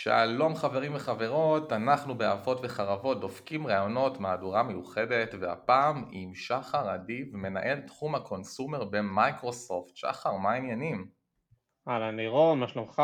שלום חברים וחברות, אנחנו באהבות וחרבות דופקים רעיונות מהדורה מיוחדת והפעם עם שחר אדיב, מנהל תחום הקונסומר במייקרוסופט. שחר, מה העניינים? אהלן לירון, מה שלומך?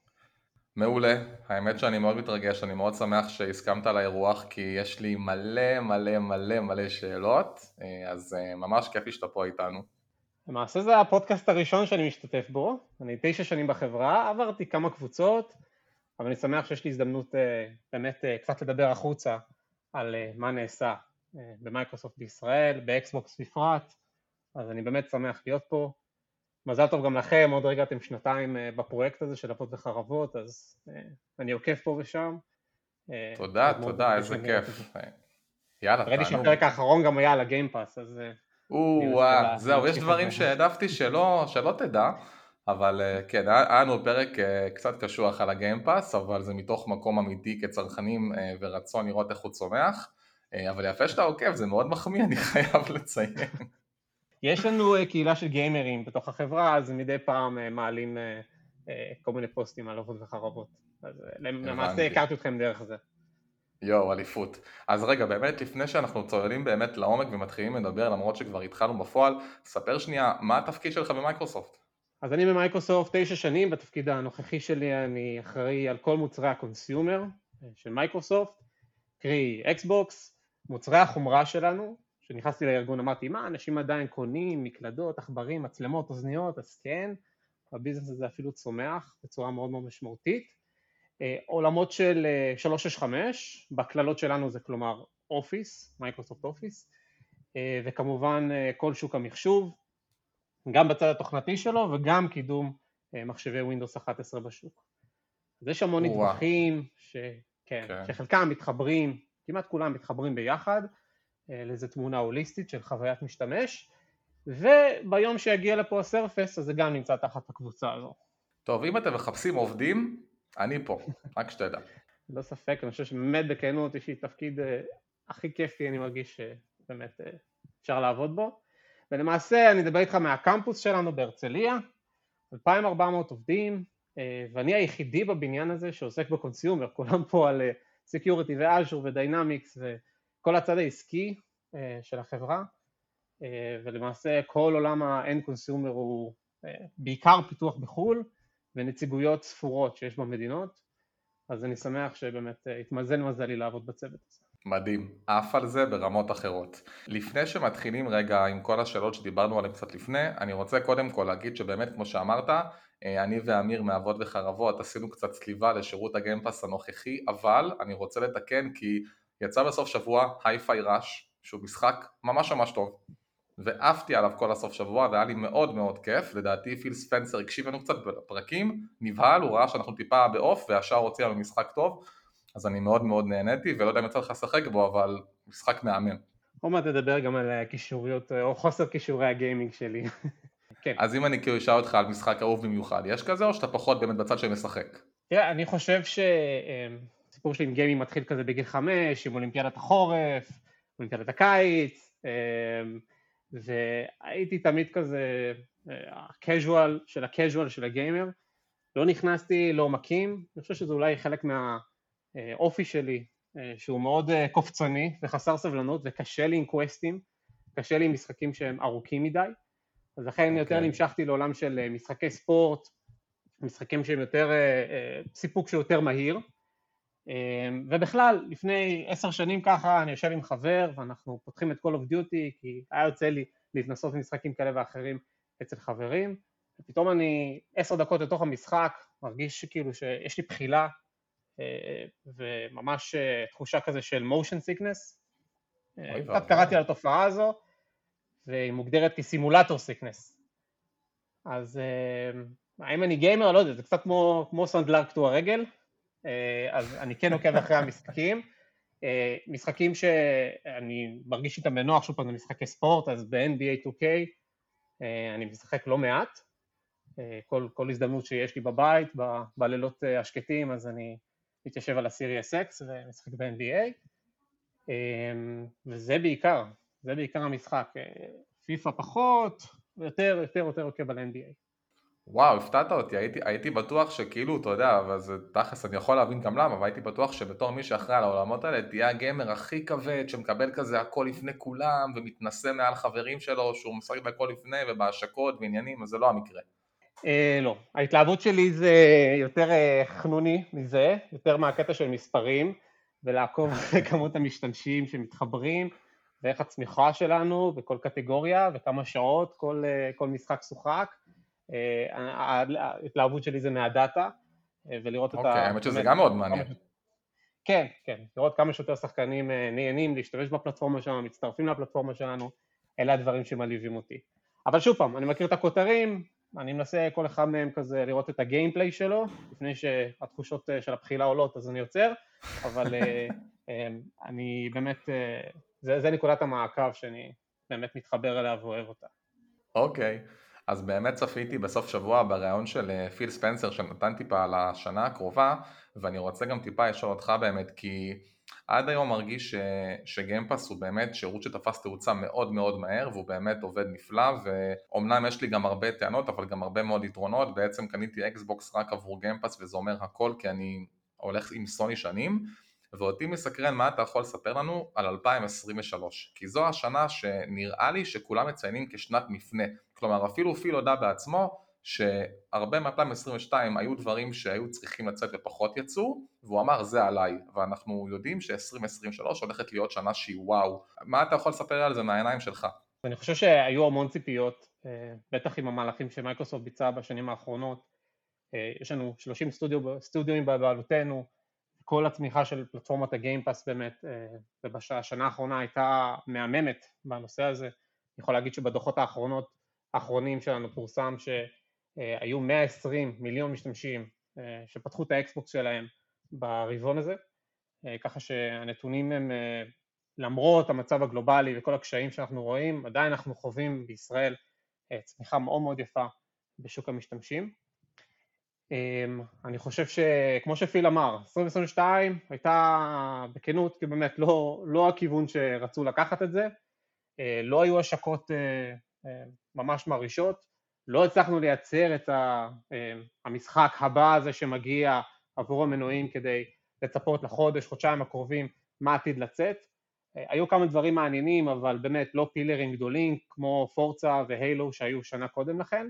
מעולה, האמת שאני מאוד מתרגש, אני מאוד שמח שהסכמת על האירוח כי יש לי מלא מלא מלא מלא שאלות, אז ממש כיף לי שאתה פה איתנו. למעשה זה הפודקאסט הראשון שאני משתתף בו, אני 9 שנים בחברה, עברתי כמה קבוצות, אבל אני שמח שיש לי הזדמנות באמת קצת לדבר החוצה על מה נעשה במייקרוסופט בישראל, באקסבוקס בפרט, אז אני באמת שמח להיות פה. מזל טוב גם לכם, עוד רגע אתם שנתיים בפרויקט הזה של אבות וחרבות, אז אני עוקב פה ושם. תודה, מאוד מאוד תודה, מרגש איזה גם לראות את זה. כיף. יאללה, ראיתי תענוג. שהפרק האחרון גם היה על הגיימפאס, אז נראה שווה זהו, יש להמשיך את דברים זה. שהעדפתי שלא תדע, אבל כן, היה לנו פרק קצת קשוח על הגיימפאס, אבל זה מתוך מקום אמיתי כצרכנים ורצון לראות איך הוא צומח, אבל יפה שאתה עוקב, זה מאוד מחמיא, אני חייב לציין. יש לנו קהילה של גיימרים בתוך החברה, אז מדי פעם מעלים כל מיני פוסטים על אבות וחרבות. אז למעשה הבנתי. הכרתי אתכם דרך זה. יואו, אליפות. אז רגע, באמת לפני שאנחנו צוללים באמת לעומק ומתחילים לדבר, למרות שכבר התחלנו בפועל, ספר שנייה, מה התפקיד שלך במייקרוסופט? אז אני במייקרוסופט 9 שנים, בתפקיד הנוכחי שלי אני אחראי על כל מוצרי הקונסיומר של מייקרוסופט, קרי אקסבוקס, מוצרי החומרה שלנו, כשנכנסתי לארגון אמרתי, מה, אנשים עדיין קונים, מקלדות, עכברים, מצלמות, אוזניות, אז כן, הביזנס הזה אפילו צומח בצורה מאוד מאוד משמעותית. עולמות של 365, בכללות שלנו זה כלומר אופיס, מייקרוסופט אופיס, וכמובן כל שוק המחשוב, גם בצד התוכנתי שלו וגם קידום מחשבי Windows 11 בשוק. אז יש המון וואה, נדבכים כן. שחלקם מתחברים, כמעט כולם מתחברים ביחד, לאיזו תמונה הוליסטית של חוויית משתמש, וביום שיגיע לפה הסרפס, אז זה גם נמצא תחת הקבוצה הזו. טוב, אם אתם מחפשים עובדים, אני פה, רק שתדע. לא ספק, אני חושב שבאמת בכנות יש לי תפקיד הכי כיפי, אני מרגיש שבאמת אפשר לעבוד בו. ולמעשה אני אדבר איתך מהקמפוס שלנו בהרצליה, 2,400 עובדים, ואני היחידי בבניין הזה שעוסק בקונסיומר, כולם פה על סקיוריטי ואז'ור ודיינמיקס וכל הצד העסקי של החברה, ולמעשה כל עולם האנד קונסיומר הוא בעיקר פיתוח בחול ונציגויות ספורות שיש במדינות, אז אני שמח שבאמת התמזל מזלי לעבוד בצוות הזה. מדהים, עף על זה ברמות אחרות. לפני שמתחילים רגע עם כל השאלות שדיברנו עליהן קצת לפני, אני רוצה קודם כל להגיד שבאמת כמו שאמרת, אני ואמיר מאבות וחרבות עשינו קצת צליבה לשירות הגיימפאס הנוכחי, אבל אני רוצה לתקן כי יצא בסוף שבוע היי-פיי ראש, שהוא משחק ממש ממש טוב, ועפתי עליו כל הסוף שבוע והיה לי מאוד מאוד כיף. לדעתי פיל ספנסר הקשיב לנו קצת בפרקים, נבהל, הוא ראה שאנחנו טיפה באוף והשאר הוציא לנו משחק טוב, אז אני מאוד מאוד נהניתי, ולא יודע אם יצא לך לשחק בו, אבל משחק מהמם. עוד מעט תדבר גם על קישוריות או חוסר קישורי הגיימינג שלי. כן, אז אם אני כאילו אשאל אותך על משחק אהוב במיוחד, יש כזה או שאתה פחות באמת בצד של משחק? תראה, אני חושב שהסיפור שלי עם גיימינג מתחיל כזה בגיל 5, עם אולימפיאדת החורף, אולימפיאדת הקיץ, והייתי תמיד כזה הקז'ואל של הגיימר, לא נכנסתי לעומקים, אני חושב שזה אולי חלק מהאופי שלי, שהוא מאוד קופצני וחסר סבלנות וקשה לי עם קווסטים, קשה לי עם משחקים שהם ארוכים מדי, אז לכן יותר אוקיי. נמשכתי לעולם של משחקי ספורט, משחקים שהם יותר, סיפוק שהוא יותר מהיר, ובכלל לפני 10 שנים ככה אני יושב עם חבר ואנחנו פותחים את Call of Duty כי היה יוצא לי להתנסות במשחקים כאלה ואחרים אצל חברים, ופתאום אני 10 דקות לתוך המשחק מרגיש שכאילו שיש לי בחילה וממש תחושה כזה של motion sickness, אוי קצת ואבוי. קראתי על התופעה הזו והיא מוגדרת כסימולטור sickness. אז האם אני גיימר? לא יודע, זה קצת כמו סנדלר קטוע רגל, אז אני כן עוקב אחרי המשחקים, משחקים שאני מרגיש איתם בנוח, שוב פעם זה משחקי ספורט, אז ב-NBA 2K אני משחק לא מעט, כל הזדמנות שיש לי בבית, בלילות השקטים, אז אני מתיישב על הסיריוס X ומשחק ב-NBA, וזה בעיקר המשחק, פיפה פחות, יותר עוקב על NBA. וואו, הפתעת אותי, הייתי בטוח שכאילו, אתה יודע, אבל זה תכלס, אני יכול להבין גם למה, אבל הייתי בטוח שבתור מי שאחראי על העולמות האלה, תהיה הגיימר הכי כבד, שמקבל כזה הכל לפני כולם, ומתנשא מעל חברים שלו, שהוא משחק בהכל לפני, ובהשקות ועניינים, אז זה לא המקרה. לא, ההתלהבות שלי זה יותר חנוני מזה, יותר מהקטע של מספרים, ולעקוב אחרי כמות המשתמשים שמתחברים, ואיך הצמיחה שלנו בכל קטגוריה, וכמה שעות כל משחק שוחק. ההתלהבות שלי זה מהדאטה, ולראות אוקיי, אותה האמת שזה באמת, גם מאוד מעניין. כן, כן, לראות כמה שיותר שחקנים נהנים להשתמש בפלטפורמה שלנו, מצטרפים לפלטפורמה שלנו, אלה הדברים שמלהיבים אותי. אבל שוב פעם, אני מכיר את הכותרים, אני מנסה כל אחד מהם כזה לראות את הגיימפליי שלו, לפני שהתחושות של הבחילה עולות אז אני עוצר, אבל אני באמת, זה נקודת המעקב שאני באמת מתחבר אליה ואוהב אותה. אוקיי, אז באמת צפיתי בסוף שבוע בריאיון של פיל ספנסר שנתן טיפה על השנה הקרובה, ואני רוצה גם טיפה לשאול אותך באמת, כי עד היום מרגיש שגיימפאס הוא באמת שירות שתפס תאוצה מאוד מאוד מהר, והוא באמת עובד נפלא, ואומנם יש לי גם הרבה טענות, אבל גם הרבה מאוד יתרונות. בעצם קניתי אקסבוקס רק עבור גיימפאס, וזה אומר הכל, כי אני הולך עם סוני שנים, ואותי מסקרן מה אתה יכול לספר לנו על 2023, כי זו השנה שנראה לי שכולם מציינים כשנת מפנה. כלומר אפילו פיל הודה בעצמו שהרבה מ-2022 היו דברים שהיו צריכים לצאת ופחות יצאו, והוא אמר זה עליי, ואנחנו יודעים ש-2023 הולכת להיות שנה שהיא וואו. מה אתה יכול לספר על זה מהעיניים שלך? אני חושב שהיו המון ציפיות, בטח עם המהלכים שמייקרוסופט ביצעה בשנים האחרונות. יש לנו 30 סטודיואים בבעלותנו, כל התמיכה של פלטפורמת הגיימפאס באמת, ובשנה האחרונה הייתה מהממת בנושא הזה. אני יכול להגיד שבדוחות האחרונים שלנו פורסם שהיו 120 מיליון משתמשים שפתחו את האקסבוקס שלהם ברבעון הזה, ככה שהנתונים הם, למרות המצב הגלובלי וכל הקשיים שאנחנו רואים, עדיין אנחנו חווים בישראל צמיחה מאוד מאוד יפה בשוק המשתמשים. אני חושב שכמו שפיל אמר, 2022 הייתה בכנות, כי באמת לא הכיוון שרצו לקחת את זה, לא היו השקות ממש מרעישות, לא הצלחנו לייצר את המשחק הבא הזה שמגיע עבור המנויים כדי לצפות לחודש, חודשיים הקרובים מה עתיד לצאת. היו כמה דברים מעניינים, אבל באמת לא פילרים גדולים כמו פורצה והיילו שהיו שנה קודם לכן.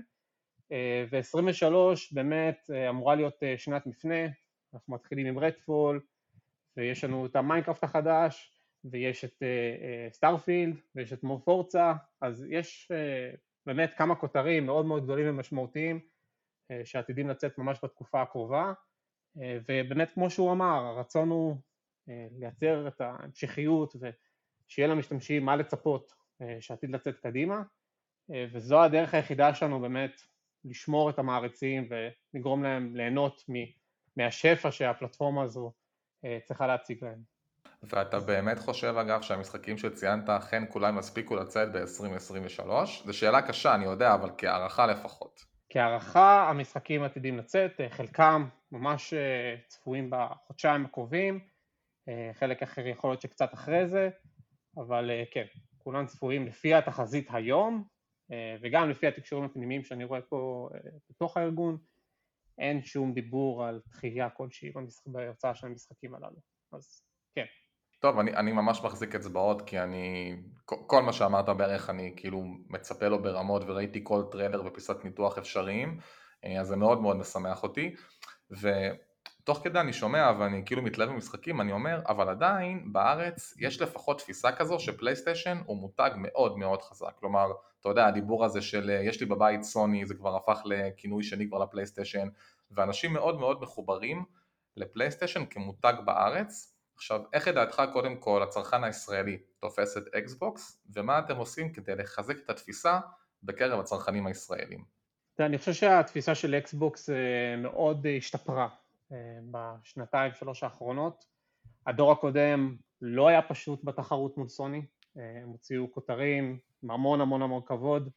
ו-23 באמת אמורה להיות שנת מפנה, אנחנו מתחילים עם רדפול, ויש לנו את המיינקראפט החדש, ויש את סטארפילד, ויש את מו פורצה, אז יש באמת כמה כותרים מאוד מאוד גדולים ומשמעותיים, שעתידים לצאת ממש בתקופה הקרובה, ובאמת כמו שהוא אמר, הרצון הוא לייצר את ההמשכיות, ושיהיה למשתמשים מה לצפות שעתיד לצאת קדימה, וזו הדרך היחידה שלנו באמת לשמור את המעריצים ולגרום להם ליהנות מהשפע שהפלטפורמה הזו צריכה להציג להם. ואתה באמת חושב אגב שהמשחקים שציינת אכן כולם יספיקו לצאת ב-2023? זו שאלה קשה אני יודע, אבל כהערכה לפחות. כהערכה המשחקים עתידים לצאת, חלקם ממש צפויים בחודשיים הקרובים, חלק אחר יכול להיות שקצת אחרי זה, אבל כן, כולם צפויים לפי התחזית היום, וגם לפי התקשורים הפנימיים שאני רואה פה בתוך הארגון, אין שום דיבור על דחייה כלשהי בהרצאה של המשחקים הללו, אז כן. טוב, אני ממש מחזיק אצבעות, כי כל מה שאמרת בערך אני כאילו מצפה לו ברמות, וראיתי כל טריילר ופיסת ניתוח אפשריים, אז זה מאוד מאוד משמח אותי, ותוך כדי אני שומע ואני כאילו מתלהב במשחקים, אני אומר, אבל עדיין בארץ יש לפחות תפיסה כזו שפלייסטיישן הוא מותג מאוד מאוד חזק, כלומר, אתה יודע, הדיבור הזה של יש לי בבית סוני, זה כבר הפך לכינוי שני כבר לפלייסטיישן, ואנשים מאוד מאוד מחוברים לפלייסטיישן כמותג בארץ. עכשיו, איך לדעתך קודם כל הצרכן הישראלי תופס את אקסבוקס, ומה אתם עושים כדי לחזק את התפיסה בקרב הצרכנים הישראלים? אני חושב שהתפיסה של אקסבוקס מאוד השתפרה בשנתיים שלוש האחרונות. הדור הקודם לא היה פשוט בתחרות מול סוני, הם הוציאו כותרים עם המון המון המון כבוד,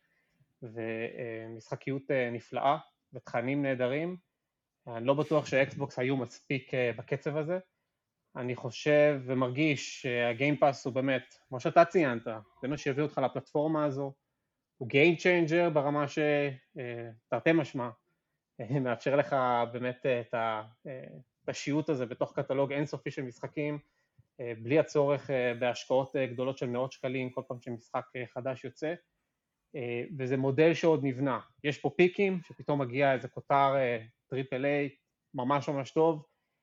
ומשחקיות נפלאה ותכנים נהדרים. אני לא בטוח שאקסבוקס היו מספיק בקצב הזה. אני חושב ומרגיש שהגיימפאס הוא באמת, כמו שאתה ציינת, זה מה שהביא אותך לפלטפורמה הזו, הוא Game Changer ברמה שתרתי משמע, מאפשר לך באמת את השיעוט הזה בתוך קטלוג אינסופי של משחקים, בלי הצורך בהשקעות גדולות של מאות שקלים כל פעם שמשחק חדש יוצא, וזה מודל שעוד נבנה. יש פה פיקים, שפתאום מגיע איזה כותר טריפל איי, ממש ממש טוב,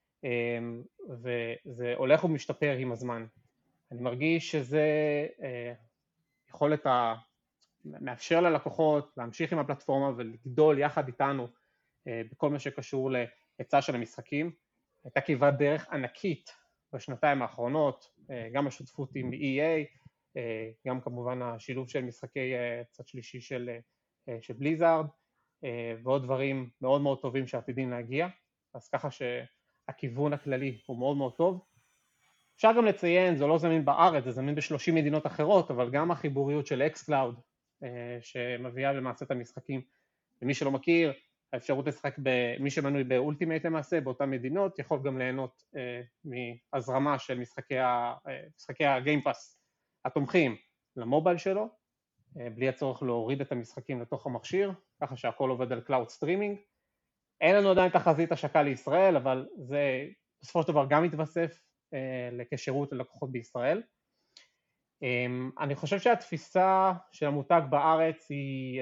וזה הולך ומשתפר עם הזמן. אני מרגיש שזה יכולת מאפשר ללקוחות להמשיך עם הפלטפורמה ולגדול יחד איתנו בכל מה שקשור להיצע של המשחקים. הייתה כברת דרך ענקית בשנתיים האחרונות, גם השותפות עם EA, גם כמובן השילוב של משחקי צד שלישי של בליזארד, ועוד דברים מאוד מאוד טובים שעתידים להגיע, אז ככה שהכיוון הכללי הוא מאוד מאוד טוב. אפשר גם לציין, זה לא זמין בארץ, זה זמין ב30 מדינות אחרות, אבל גם החיבוריות של אקסקלאוד, שמביאה למעשה את המשחקים. למי שלא מכיר, האפשרות לשחק מי שמנוי באולטימייט למעשה, באותן מדינות, יכול גם ליהנות מהזרמה של משחקי הגיימפאס התומכים למובייל שלו, בלי הצורך להוריד את המשחקים לתוך המכשיר, ככה שהכל עובד על קלאוד סטרימינג. אין לנו עדיין תחזית השקה לישראל, אבל זה בסופו של דבר גם מתווסף לכשירות ללקוחות בישראל. אני חושב שהתפיסה של המותג בארץ היא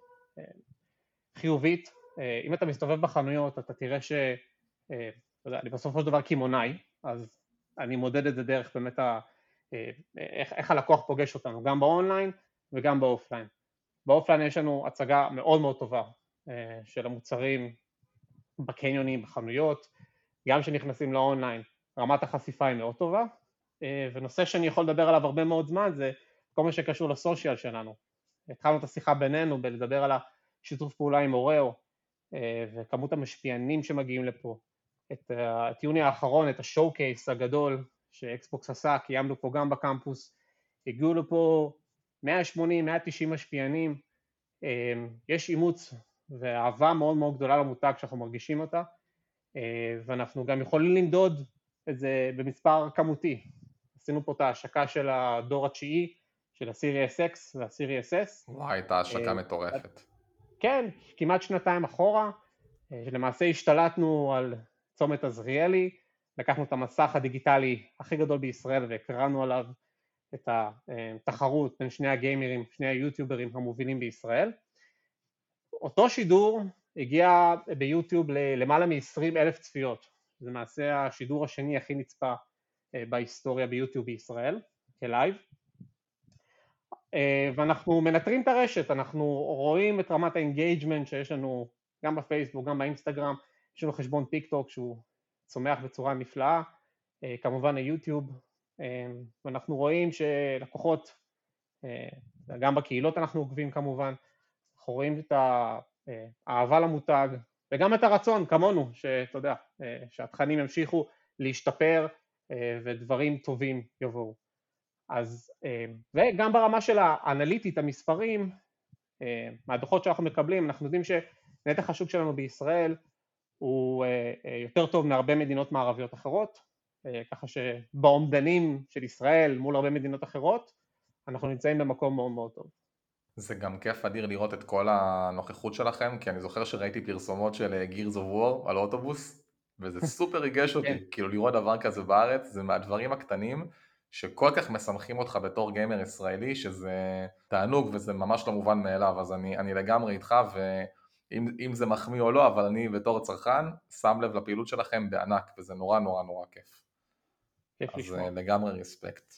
חיובית. אם אתה מסתובב בחנויות, אתה תראה אני בסופו של דבר קימונאי, אז אני מודד את זה דרך באמת איך הלקוח פוגש אותנו, גם באונליין וגם באופליין. באופליין יש לנו הצגה מאוד מאוד טובה של המוצרים בקניונים, בחנויות, גם שנכנסים לאונליין, רמת החשיפה היא מאוד טובה, ונושא שאני יכול לדבר עליו הרבה מאוד זמן זה כל מה שקשור לסושיאל שלנו. התחלנו את השיחה בינינו בלדבר על השיתוף פעולה עם אוראו, וכמות המשפיענים שמגיעים לפה. את יוני האחרון, את השואו-קייס הגדול שאקסבוקס עשה, קיימנו פה גם בקמפוס, הגיעו לפה 180-190 משפיענים, יש אימוץ ואהבה מאוד מאוד גדולה למותג שאנחנו מרגישים אותה, ואנחנו גם יכולים למדוד את זה במספר כמותי. עשינו פה את ההשקה של הדור התשיעי, של הסיריוס X והסיריוס S. וואי, הייתה השקה מטורפת. כן, כמעט שנתיים אחורה, שלמעשה השתלטנו על צומת עזריאלי, לקחנו את המסך הדיגיטלי הכי גדול בישראל והקרנו עליו את התחרות בין שני הגיימרים, שני היוטיוברים המובילים בישראל. אותו שידור הגיע ביוטיוב למעלה מ-20,000 צפיות, זה למעשה השידור השני הכי נצפה בהיסטוריה ביוטיוב בישראל, כלייב. ואנחנו מנטרים את הרשת, אנחנו רואים את רמת האנגייג'מנט שיש לנו גם בפייסבוק, גם באינסטגרם, יש לנו חשבון טיק טוק שהוא צומח בצורה נפלאה, כמובן היוטיוב, ואנחנו רואים שלקוחות, גם בקהילות אנחנו עוקבים כמובן, אנחנו רואים את האהבה למותג, וגם את הרצון כמונו, שאתה יודע, שהתכנים ימשיכו להשתפר ודברים טובים יבואו. אז, וגם ברמה של האנליטית, המספרים, מהדוחות שאנחנו מקבלים, אנחנו יודעים שנתח השוק שלנו בישראל הוא יותר טוב מהרבה מדינות מערביות אחרות, ככה שבאומדנים של ישראל מול הרבה מדינות אחרות, אנחנו נמצאים במקום מאוד מאוד טוב. זה גם כיף אדיר לראות את כל הנוכחות שלכם, כי אני זוכר שראיתי פרסומות של Gears of War על אוטובוס, וזה סופר ריגש אותי, כאילו לראות דבר כזה בארץ, זה מהדברים הקטנים שכל כך משמחים אותך בתור גיימר ישראלי, שזה תענוג וזה ממש לא מובן מאליו, אז אני לגמרי איתך, ואם זה מחמיא או לא, אבל אני בתור צרכן שם לב לפעילות שלכם בענק, וזה נורא נורא נורא כיף. אז לגמרי ריספקט.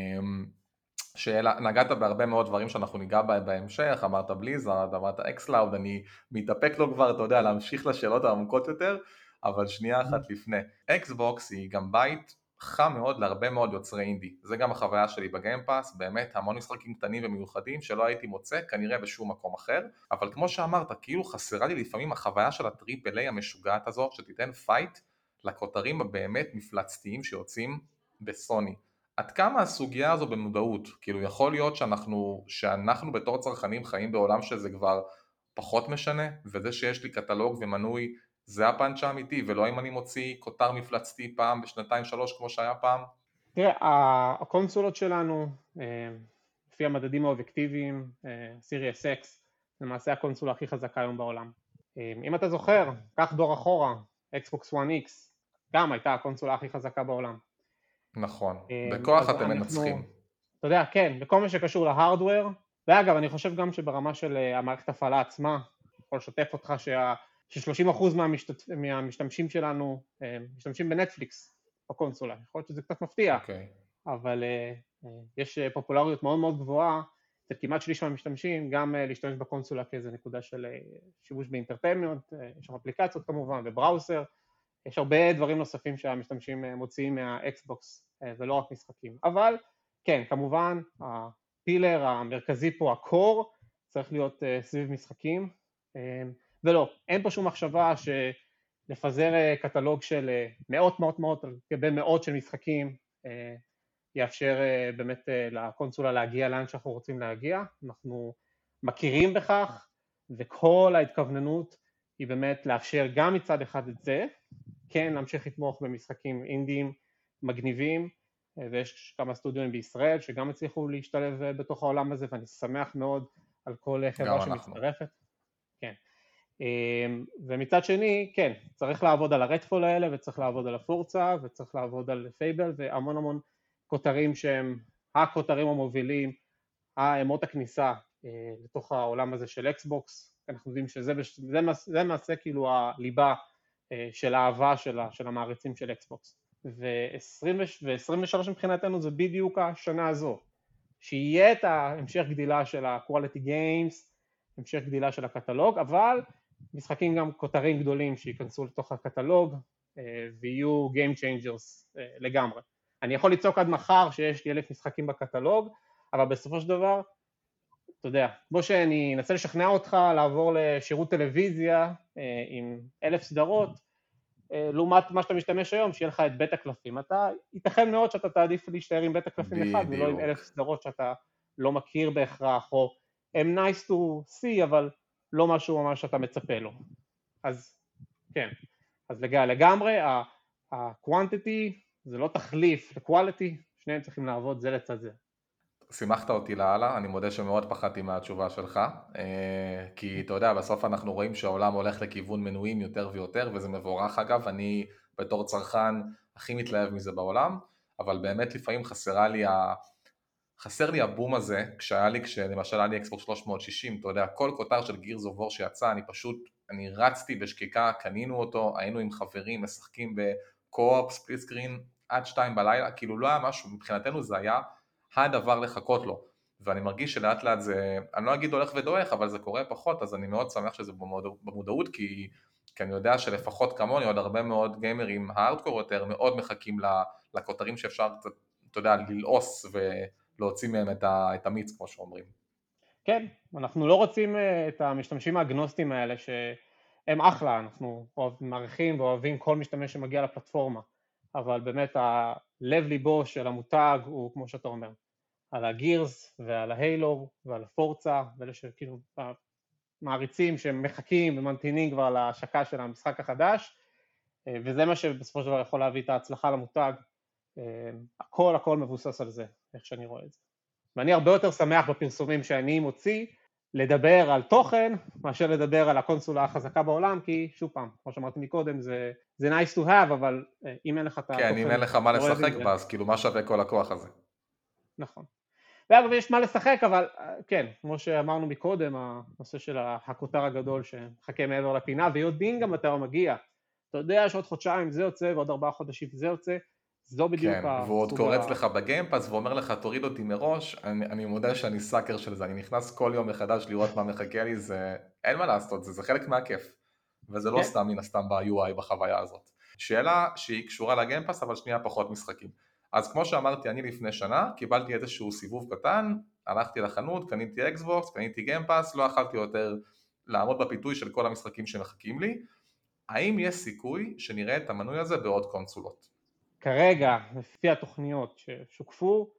שאלה, נגעת בהרבה מאוד דברים שאנחנו ניגע בהמשך, אמרת בליזארד, אמרת אקסקלאוד, אני מתאפק לו כבר, אתה יודע, להמשיך לשאלות העמוקות יותר, אבל שנייה אחת לפני. אקסבוקס היא גם בית חם מאוד להרבה מאוד יוצרי אינדי, זה גם החוויה שלי בגיימפאס, באמת המון משחקים קטנים ומיוחדים שלא הייתי מוצא כנראה בשום מקום אחר, אבל כמו שאמרת, כאילו חסרה לי לפעמים החוויה של הטריפל איי המשוגעת הזו, שתיתן פייט לכותרים הבאמת מפלצתיים שיוצאים בסוני. עד כמה הסוגיה הזו במודעות? כאילו יכול להיות שאנחנו בתור צרכנים חיים בעולם שזה כבר פחות משנה, וזה שיש לי קטלוג ומנוי זה הפאנץ' האמיתי, ולא אם אני מוציא כותר מפלצתי פעם בשנתיים שלוש כמו שהיה פעם? תראה, הקונסולות שלנו, לפי המדדים האובייקטיביים, סיריוס X, למעשה הקונסולה הכי חזקה היום בעולם. אם אתה זוכר, קח דור אחורה, Xbox One X, גם הייתה הקונסולה הכי חזקה בעולם. נכון, בכוח אז אתם אנחנו, מנצחים. אתה יודע, כן, בכל מה שקשור להארדוור, ואגב, אני חושב גם שברמה של המערכת הפעלה עצמה, יכול לשתף אותך ש30% מהמשתמשים שלנו משתמשים בנטפליקס בקונסולה, יכול להיות שזה קצת מפתיע, אוקיי. אבל יש פופולריות מאוד מאוד גבוהה, אצל כמעט שליש מהמשתמשים, גם להשתמש בקונסולה כאיזה נקודה של שימוש באינטרטיימנט, יש שם אפליקציות כמובן, ובראוסר, יש הרבה דברים נוספים שהמשתמשים מוציאים מהאקסבוקס ולא רק משחקים, אבל כן, כמובן הפילר המרכזי פה, הקור, צריך להיות סביב משחקים, ולא, אין פה שום מחשבה שלפזר קטלוג של מאות על גבי מאות של משחקים יאפשר באמת לקונסולה להגיע לאן שאנחנו רוצים להגיע, אנחנו מכירים בכך וכל ההתכווננות היא באמת לאפשר גם מצד אחד את זה, כן להמשיך לתמוך במשחקים אינדיים מגניבים, ויש כמה סטודיואים בישראל שגם הצליחו להשתלב בתוך העולם הזה ואני שמח מאוד על כל גם חברה אנחנו. שמצטרפת. כן. ומצד שני, כן, צריך לעבוד על הרדפול האלה וצריך לעבוד על הפורצה וצריך לעבוד על פייבל והמון כותרים שהם הכותרים המובילים, אמות הכניסה לתוך העולם הזה של אקסבוקס, אנחנו יודעים שזה מעשה כאילו הליבה של האהבה של המעריצים של אקסבוקס, ו-23 מבחינתנו זה בדיוק השנה הזו, שיהיה את ההמשך גדילה של ה-quality games, המשך גדילה של הקטלוג, אבל משחקים גם כותרים גדולים שיכנסו לתוך הקטלוג ויהיו game changers לגמרי. אני יכול לצעוק עד מחר שיש לי 1,000 משחקים בקטלוג, אבל בסופו של דבר, אתה יודע, כמו שאני אנסה לשכנע אותך לעבור לשירות טלוויזיה עם 1,000 סדרות, לעומת מה שאתה משתמש היום, שיהיה לך את בית הקלפים, אתה ייתכן מאוד שאתה תעדיף להישאר עם בית הקלפים אחד, ולא עם 1,000 סדרות שאתה לא מכיר בהכרח, או הם nice to see, אבל לא משהו ממש שאתה מצפה לו. אז כן, אז לגמרי, ה-quantity זה לא תחליף ל-quality, שניהם צריכים לעבוד זה לצד זה. שימחת אותי לאללה, אני מודה שמאוד פחדתי מהתשובה שלך, כי אתה יודע, בסוף אנחנו רואים שהעולם הולך לכיוון מנויים יותר ויותר, וזה מבורך אגב, אני בתור צרכן הכי מתלהב מזה בעולם, אבל באמת לפעמים חסר לי הבום הזה, כשלמשל היה לי אקסבוקס 360, אתה יודע, כל כותר של גירס אוף וור שיצא, אני רצתי בשקיקה, קנינו אותו, היינו עם חברים, משחקים בקו-אופ, ספליט סקרין, עד 2 בלילה, כאילו לא היה משהו, מבחינתנו זה היה הדבר לחכות לו, ואני מרגיש שלאט לאט זה, אני לא אגיד הולך ודועך, אבל זה קורה פחות, אז אני מאוד שמח שזה במודעות, כי אני יודע שלפחות כמוני, עוד הרבה מאוד גיימרים הארדקור יותר, מאוד מחכים לכותרים שאפשר, אתה יודע, ללעוס ולהוציא מהם את המיץ, כמו שאומרים. כן, אנחנו לא רוצים את המשתמשים האגנוסטיים האלה שהם אחלה, אנחנו מעריכים ואוהבים כל משתמש שמגיע לפלטפורמה, אבל באמת הלב ליבו של המותג הוא כמו שאתה אומר, על הגירס ועל ההיילו ועל הפורצה, ואלה שכאילו מעריצים שמחכים וממתינים כבר להשקה של המשחק החדש, וזה מה שבסופו של דבר יכול להביא את ההצלחה למותג, הכל מבוסס על זה, איך שאני רואה את זה. ואני הרבה יותר שמח בפרסומים שאני מוציא לדבר על תוכן, מאשר לדבר על הקונסולה החזקה בעולם, כי שוב פעם, כמו שאמרתי מקודם, זה nice to have, אבל אם אין לך את התוכן... כן, אם אין לך מה לשחק בה, אז כאילו מה שווה כל הכוח הזה? נכון. ואגב, יש מה לשחק, אבל כן, כמו שאמרנו מקודם, הנושא של הכותר הגדול שמחכה מעבר לפינה, ויודעים גם מתי הוא מגיע. אתה יודע שעוד חודשיים זה יוצא, ועוד 4 חודשים זה יוצא, זו בדיוק כן, והוא עוד קורץ לך בגיימפאס ואומר לך תוריד אותי מראש, אני מודה שאני סאקר של זה, אני נכנס כל יום מחדש לראות מה מחכה לי, אין מה לעשות, זה חלק מהכיף, וזה לא סתם מן הסתם ב-UI בחוויה הזאת. שאלה שהיא קשורה לגיימפאס אבל שנייה פחות משחקים. אז כמו שאמרתי, אני לפני שנה קיבלתי איזשהו סיבוב קטן, הלכתי לחנות, קניתי אקסבוקס, קניתי גיימפאס, לא יכלתי יותר לעמוד בפיתוי של כל המשחקים שמחכים לי. האם יש סיכוי שנראה את המנוי הזה בעוד קונסולות? כרגע, לפי התוכניות ששוקפו,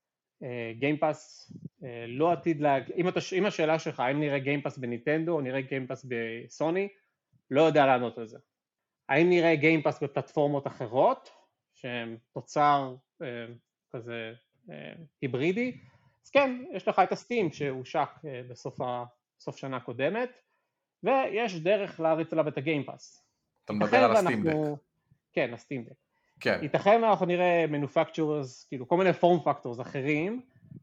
גיימפאס לא עתיד אם השאלה שלך, האם נראה גיימפאס בניטנדו או נראה גיימפאס בסוני, לא יודע לענות על זה. האם נראה גיימפאס בפלטפורמות אחרות, שהן תוצר כזה היברידי, אז כן, יש לך את הסטים שהושק בסוף שנה קודמת, ויש דרך להריץ עליו את הגיימפאס. אתה מדבר ייתכן על הסטימדק. ואנחנו, כן, הסטימדק. כן, ייתכן ואנחנו נראה manufacturers, כאילו כל מיני form factors אחרים,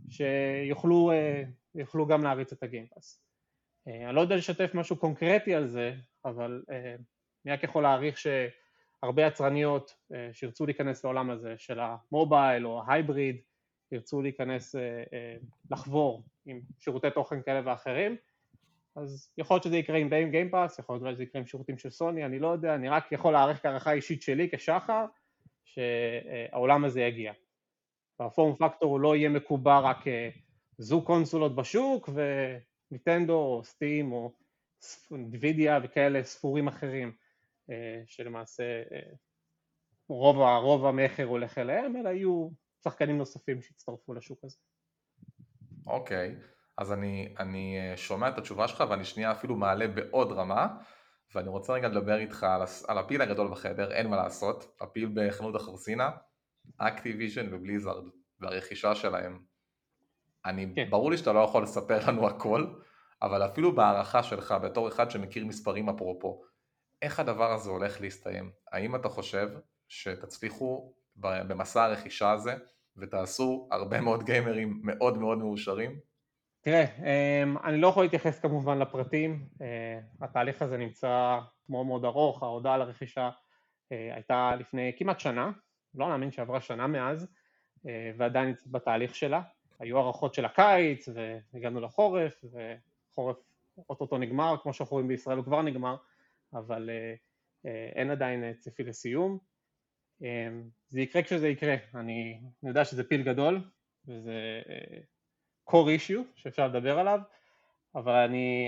שיוכלו גם להריץ את הגיימפאס. אני לא יודע לשתף משהו קונקרטי על זה, אבל אני רק יכול להעריך שהרבה יצרניות שירצו להיכנס לעולם הזה של המובייל או ההייבריד, ירצו להיכנס לחבור עם שירותי תוכן כאלה ואחרים, אז יכול להיות שזה יקרה עם גיימפאס, יכול להיות שזה יקרה עם שירותים של סוני, אני לא יודע, אני רק יכול להעריך כערכה אישית שלי כשחר, שהעולם הזה יגיע. והפורם פקטור לא יהיה מקובע רק זוג קונסולות בשוק, וניטנדו או סטים או NVIDIA וכאלה ספורים אחרים, שלמעשה רוב המחר הולך אליהם, אלא יהיו שחקנים נוספים שיצטרפו לשוק הזה. אוקיי, אז אני שומע את התשובה שלך ואני שנייה אפילו מעלה בעוד רמה, ואני רוצה רגע לדבר איתך על הפיל הגדול בחדר, אין מה לעשות, הפיל בחנות החרסינה, אקטיביז'ן ובליזארד והרכישה שלהם. כן. ברור לי שאתה לא יכול לספר לנו הכל, אבל אפילו בהערכה שלך בתור אחד שמכיר מספרים אפרופו, איך הדבר הזה הולך להסתיים? האם אתה חושב שתצליחו במסע הרכישה הזה ותעשו הרבה מאוד גיימרים מאוד מאוד מאושרים? תראה, אני לא יכול להתייחס כמובן לפרטים, התהליך הזה נמצא מאוד מאוד ארוך, ההודעה על הרכישה הייתה לפני כמעט שנה, לא נאמין שעברה שנה מאז, ועדיין נמצאת בתהליך שלה, היו הערכות של הקיץ והגענו לחורף, וחורף אוטוטו נגמר, כמו שאנחנו רואים בישראל הוא כבר נגמר, אבל אין עדיין צפי לסיום, זה יקרה כשזה יקרה, אני יודע שזה פיל גדול, וזה core issue שאפשר לדבר עליו, אבל אני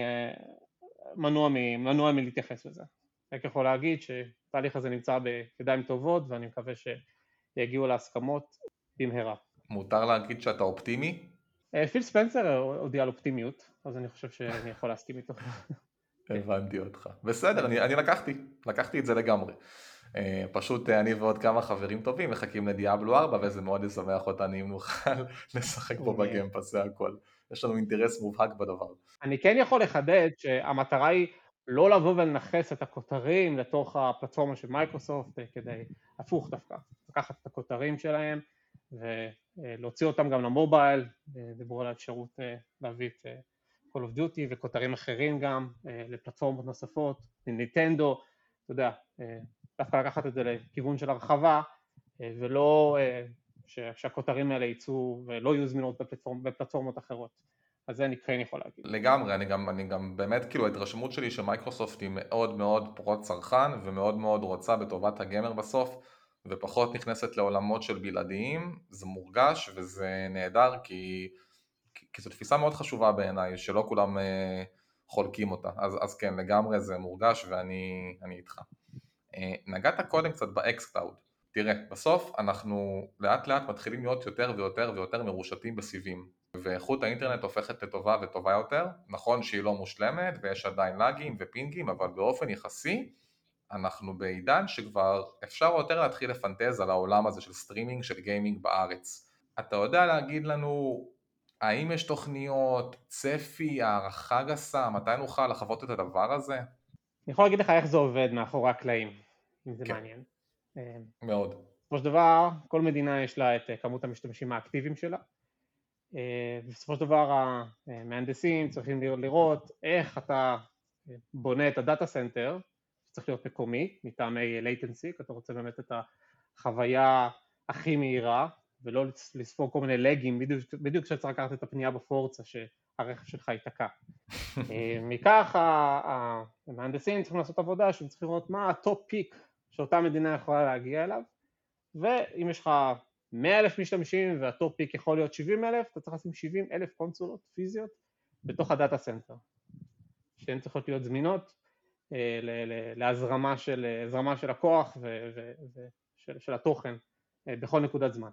מנוע מלהתייחס לזה. רק יכול להגיד שהתהליך הזה נמצא בידיים טובות, ואני מקווה שיגיעו להסכמות במהרה. מותר להגיד שאתה אופטימי? פיל ספנסר הודיע על אופטימיות, אז אני חושב שאני יכול להסכים איתו. הבנתי אותך. בסדר, אני לקחתי את זה לגמרי. פשוט אני ועוד כמה חברים טובים מחכים לדיאבלו 4 וזה מאוד ישמח אותנו אם נוכל לשחק פה בגיימפאס, זה הכל. יש לנו אינטרס מובהק בדבר. אני כן יכול לחדד שהמטרה היא לא לבוא ולנכס את הכותרים לתוך הפלטפורמה של מייקרוסופט כדי הפוך דווקא, לקחת את הכותרים שלהם ולהוציא אותם גם למובייל, דיברו על האפשרות להביא את Call of Duty וכותרים אחרים גם לפלטפורמות נוספות, ניטנדו, אתה יודע, דווקא לקחת את זה לכיוון של הרחבה ולא שהכותרים האלה ייצאו ולא יהיו זמינות בפלטפורמות אחרות. אז זה אני כן יכול להגיד. לגמרי, אני גם באמת כאילו ההתרשמות שלי שמייקרוסופט היא מאוד מאוד פרו צרכן ומאוד מאוד רוצה בטובת הגיימר בסוף ופחות נכנסת לעולמות של בלעדיים, זה מורגש וזה נהדר כי זו תפיסה מאוד חשובה בעיניי שלא כולם חולקים אותה, אז כן לגמרי זה מורגש ואני איתך. נגעת קודם קצת באקס-קלאוד, תראה בסוף אנחנו לאט לאט מתחילים להיות יותר ויותר ויותר מרושתים בסיבים ואיכות האינטרנט הופכת לטובה וטובה יותר, נכון שהיא לא מושלמת ויש עדיין לגים ופינגים, אבל באופן יחסי אנחנו בעידן שכבר אפשר יותר להתחיל לפנטז על העולם הזה של סטרימינג, של גיימינג בארץ. אתה יודע להגיד לנו האם יש תוכניות, צפי, הערכה גסה, מתי נוכל לחוות את הדבר הזה? אני יכול להגיד לך איך זה עובד מאחורי הקלעים, אם זה מעניין. מאוד. בסופו של דבר, כל מדינה יש לה את כמות המשתמשים האקטיביים שלה, ובסופו של דבר המהנדסים צריכים לראות איך אתה בונה את הדאטה סנטר, שצריך להיות מקומי, מטעמי latency, כי אתה רוצה באמת את החוויה הכי מהירה, ולא לספור כל מיני לגים, בדיוק כשאתה לקחת את הפנייה בפורצה שהרכב שלך ייתקע. מכך המהנדסים צריכים לעשות עבודה שהם צריכים לראות מה הטופ פיק שאותה מדינה יכולה להגיע אליו, ואם יש לך 100,000 משתמשים והטופ פיק יכול להיות 70,000, אתה צריך לשים 70,000 קונסולות פיזיות בתוך הדאטה סנטר, שהן צריכות להיות זמינות להזרמה של הכוח ושל התוכן בכל נקודת זמן.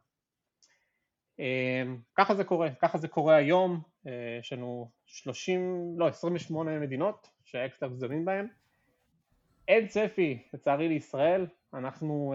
ככה זה קורה היום, יש לנו 28 מדינות שהאקסטאקס זמין בהן, אין צפי לצערי לישראל, אנחנו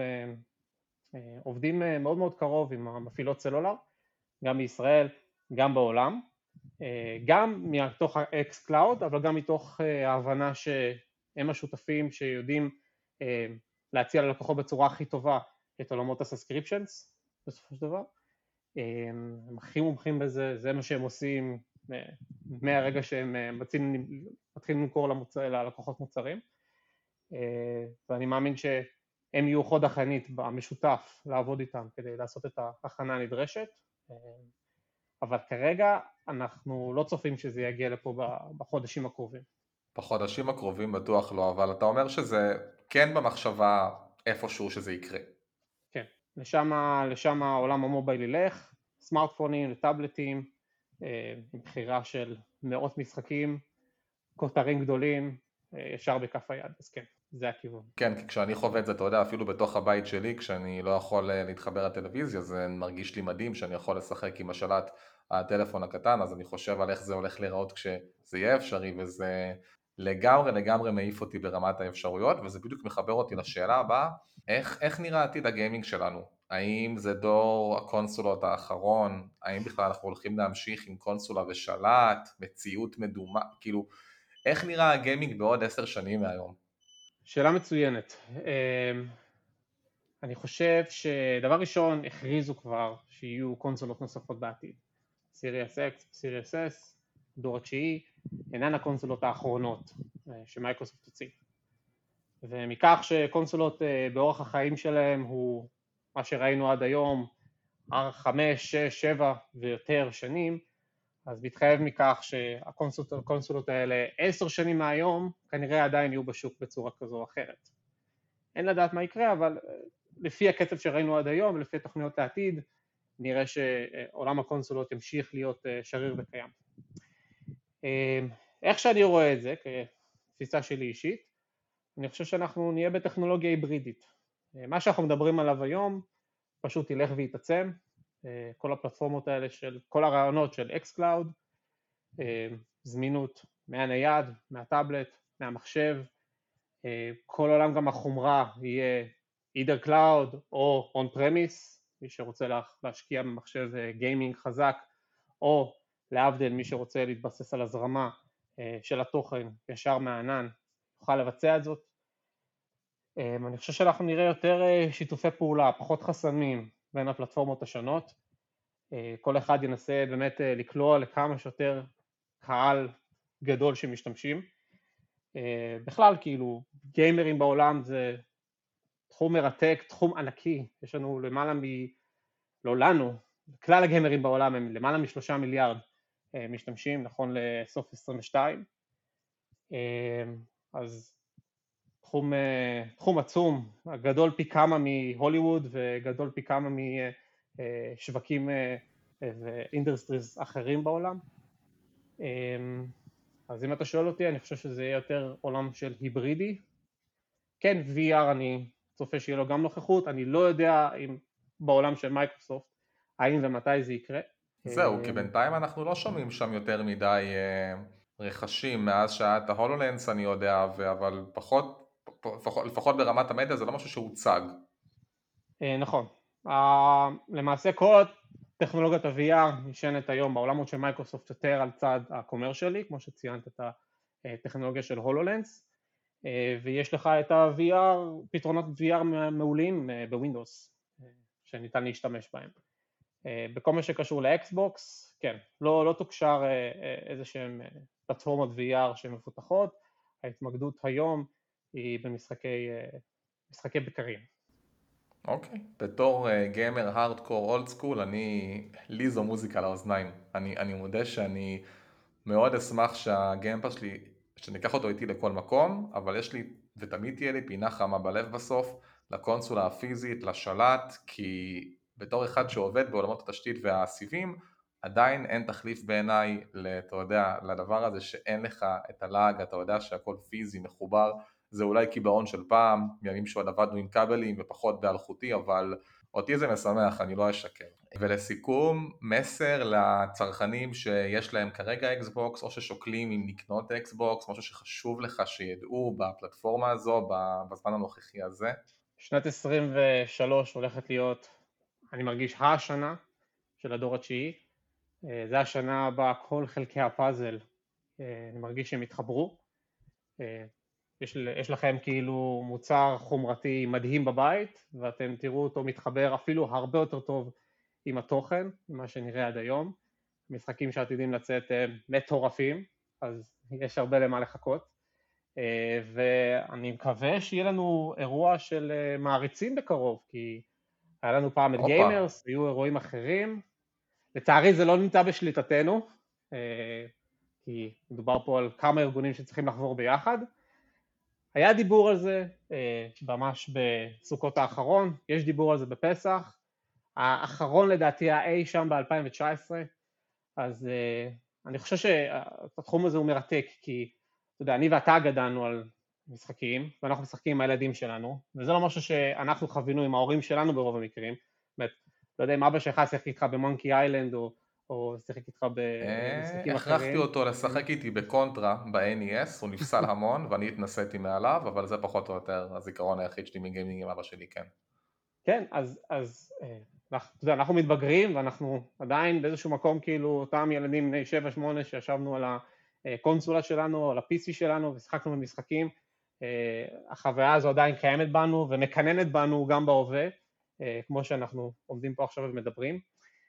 עובדים מאוד מאוד קרוב עם המפעילות סלולר, גם בישראל, גם בעולם, גם מתוך ה-X Cloud, אבל גם מתוך ההבנה שהם השותפים שיודעים להציע ללקוחות בצורה הכי טובה את עולמות ה-subscriptions בסופו של דבר. הם הכי מומחים בזה, זה מה שהם עושים מהרגע שהם מתחילים למכור ללקוחות מוצרים, ואני מאמין שהם יהיו חוד החנית במשותף לעבוד איתם כדי לעשות את ההכנה הנדרשת, אבל כרגע אנחנו לא צופים שזה יגיע לפה בחודשים הקרובים. בחודשים הקרובים בטוח לא, אבל אתה אומר שזה כן במחשבה איפשהו שזה יקרה. כן, לשם העולם המובייל ילך, סמארטפונים, טאבלטים, עם בחירה של מאות משחקים, כותרים גדולים, ישר בכף היד, אז כן, זה הכיוון. כן, כי כשאני חווה את זה, אתה יודע, אפילו בתוך הבית שלי, כשאני לא יכול להתחבר לטלוויזיה, זה מרגיש לי מדהים שאני יכול לשחק עם השלט הטלפון הקטן, אז אני חושב על איך זה הולך להיראות כשזה יהיה אפשרי, וזה לגמרי מעיף אותי ברמת האפשרויות, וזה בדיוק מחבר אותי לשאלה הבאה, איך נראה עתיד הגיימינג שלנו? האם זה דור הקונסולות האחרון? האם בכלל אנחנו הולכים להמשיך עם קונסולה ושלט, מציאות מדומה, כאילו, איך נראה הגיימינג בעוד 10 שנים מהיום? שאלה מצוינת. אני חושב שדבר ראשון הכריזו כבר שיהיו קונסולות נוספות בעתיד. סיריוס X, סיריוס S, דור התשיעי, אינן הקונסולות האחרונות שמייקרוסופט תוציא. ומכך שקונסולות באורח החיים שלהם הוא מה שראינו עד היום, 5, 6, 7 ויותר שנים, אז מתחייב מכך שהקונסולות האלה 10 שנים מהיום כנראה עדיין יהיו בשוק בצורה כזו או אחרת. אין לדעת מה יקרה, אבל לפי הקצב שראינו עד היום ולפי תוכניות לעתיד, נראה שעולם הקונסולות ימשיך להיות שריר וקיים. איך שאני רואה את זה, כתפיסה שלי אישית, אני חושב שאנחנו נהיה בטכנולוגיה היברידית. מה שאנחנו מדברים עליו היום פשוט ילך ויתעצם, כל הפלטפורמות האלה של כל הרעיונות של Xcloud, זמינות מהנייד, מהטאבלט, מהמחשב, כל עולם גם החומרה יהיה either cloud או on-premise, מי שרוצה להשקיע במחשב גיימינג חזק, או להבדיל מי שרוצה להתבסס על הזרמה של התוכן ישר מהענן, יוכל לבצע את זאת. אני חושב שאנחנו נראה יותר שיתופי פעולה, פחות חסמים בין הפלטפורמות השונות, כל אחד ינסה באמת לקלוע לכמה שיותר קהל גדול שמשתמשים. בכלל כאילו גיימרים בעולם זה תחום מרתק, תחום ענקי, יש לנו לא לנו, כלל הגיימרים בעולם הם למעלה מ3 מיליארד משתמשים, נכון לסוף 22, אז תחום עצום, גדול פי כמה מהוליווד וגדול פי כמה משווקים ואינדסטריז אחרים בעולם. אז אם אתה שואל אותי, אני חושב שזה יהיה יותר עולם של היברידי. כן, VR אני צופה שיהיה לו גם נוכחות, אני לא יודע אם בעולם של מייקרוסופט, האם ומתי זה יקרה. זהו, כי בינתיים אנחנו לא שומעים שם יותר מדי רכשים מאז שהיה את ההולולנס אני יודע, אבל לפחות ברמת המדיה זה לא משהו שהוצג. נכון, למעשה כל טכנולוגיית ה-VR נשענת היום בעולמות של מייקרוסופט יותר על צד הקומרשלי, כמו שציינת את הטכנולוגיה של הולולנס, ויש לך את ה-VR, פתרונות VR מעולים בווינדוס, שניתן להשתמש בהם. בכל מה שקשור לאקסבוקס, כן, לא תוקשר איזה שהן פלטפורמות VR שמפותחות, ההתמקדות היום היא במשחקי בקרים. אוקיי, בתור גיימר הארדקור אולד סקול, לי זו מוזיקה לאוזניים. אני מודה שאני מאוד אשמח שהגיימפאס שלי, שניקח אותו איתי לכל מקום, אבל יש לי, ותמיד תהיה לי פינה חמה בלב בסוף, לקונסולה הפיזית, לשלט, כי בתור אחד שעובד בעולמות התשתית והסיבים, עדיין אין תחליף בעיניי, אתה יודע, לדבר הזה שאין לך את הלאג, אתה יודע שהכל פיזי, מחובר, זה אולי קיבעון של פעם, מימים שעוד עבדנו עם כבלים ופחות באלחוטי, אבל אותי זה משמח, אני לא אשקר. ולסיכום, מסר לצרכנים שיש להם כרגע אקסבוקס, או ששוקלים אם לקנות אקסבוקס, משהו שחשוב לך שידעו בפלטפורמה הזו, בזמן הנוכחי הזה. שנת 23 הולכת להיות, אני מרגיש השנה של הדור התשיעי, זה השנה הבאה כל חלקי הפאזל, אני מרגיש שהם התחברו. יש לכם כאילו מוצר חומרתי מדהים בבית, ואתם תראו אותו מתחבר אפילו הרבה יותר טוב עם התוכן, ממה שנראה עד היום. משחקים שעתידים לצאת מטורפים, אז יש הרבה למה לחכות. ואני מקווה שיהיה לנו אירוע של מעריצים בקרוב, כי היה לנו פעם את הופה, גיימרס, היו אירועים אחרים. לצערי זה לא נמצא בשליטתנו, כי מדובר פה על כמה ארגונים שצריכים לחבור ביחד. היה דיבור על זה ממש בסוכות האחרון, יש דיבור על זה בפסח, האחרון לדעתי היה אי שם ב-2019, אז אני חושב שהתחום הזה הוא מרתק, כי אתה יודע, אני ואתה גדלנו על משחקים, ואנחנו משחקים עם הילדים שלנו, וזה לא משהו שאנחנו חווינו עם ההורים שלנו ברוב המקרים, באמת, לא יודע אם אבא שלך שיחק איתך במונקי איילנד, או שיחק איתך במשחקים הכרחתי אחרים. אותו לשחק איתי בקונטרה ב-NES, הוא נפסל המון ואני התנסיתי מעליו, אבל זה פחות או יותר הזיכרון היחיד שלי מגיימינג עם אבא שלי, כן. כן, אז אתה יודע, אנחנו מתבגרים, ואנחנו עדיין באיזשהו מקום כאילו אותם ילדים בני 7-8 שישבנו על הקונסולה שלנו, על ה-PC שלנו ושחקנו במשחקים, החוויה הזו עדיין קיימת בנו ומקננת בנו גם בהווה, כמו שאנחנו עומדים פה עכשיו ומדברים,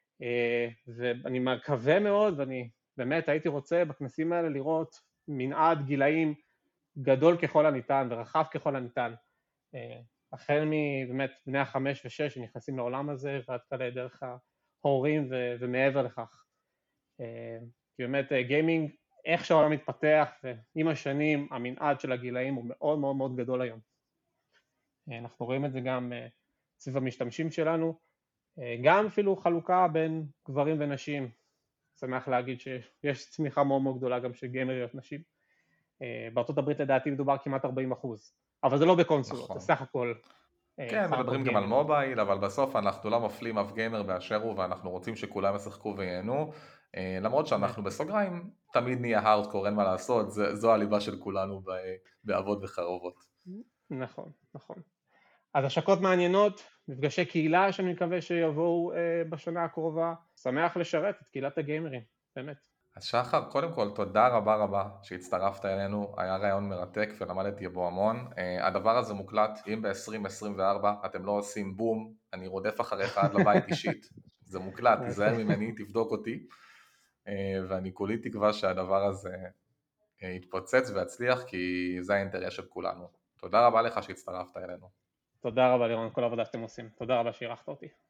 ואני מקווה מאוד, ואני באמת הייתי רוצה בכנסים האלה לראות מנעד גילאים גדול ככל הניתן ורחב ככל הניתן, החל מבאמת בני 5 ו-6 שנכנסים לעולם הזה, ועד כאלה דרך ההורים ומעבר לכך. כי באמת גיימינג, איך שהעולם מתפתח, ועם השנים המנעד של הגילאים הוא מאוד מאוד מאוד גדול היום. אנחנו רואים את זה גם סביב המשתמשים שלנו, גם אפילו חלוקה בין גברים ונשים. שמח להגיד שיש צמיחה מאוד מאוד גדולה גם של גיימריות נשים. בארצות הברית לדעתי מדובר כמעט 40%, אבל זה לא בקונסולות, זה נכון. סך הכל כן, הארדקור מדברים גם על גיימינג. מובייל, אבל בסוף אנחנו לא מפלים אף גיימר באשר הוא, ואנחנו רוצים שכולם ישחקו וייהנו, למרות שאנחנו בסוגריים, תמיד נהיה הארדקור, אין מה לעשות, זו הליבה של כולנו באבות וחרבות. נכון, נכון. אז השקות מעניינות, מפגשי קהילה שאני מקווה שיבואו בשנה הקרובה, שמח לשרת את קהילת הגיימרים, באמת. אז שחר, קודם כל תודה רבה רבה שהצטרפת אלינו, היה רעיון מרתק ולמדתי בו המון. הדבר הזה מוקלט, אם ב-2024 אתם לא עושים בום, אני רודף אחריך עד לבית אישית, זה מוקלט, תיזהר ממני, תבדוק אותי, ואני כולי תקווה שהדבר הזה יתפוצץ ויצליח, כי זה האינטרס של כולנו. תודה רבה לך שהצטרפת אלינו. תודה רבה לירון, כל העבודה שאתם עושים. תודה רבה שאירחת אותי.